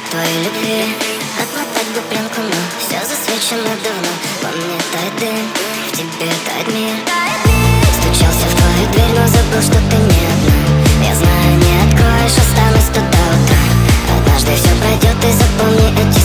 твоей любви. Отмотать бы пленку, но все засвечено давно. Во мне тает дым, в тебе тает мир. Стучался в твою дверь, но забыл, что ты не одна. Я знаю, не откроешь, останусь тут до утра. Однажды все пройдет, и запомни эти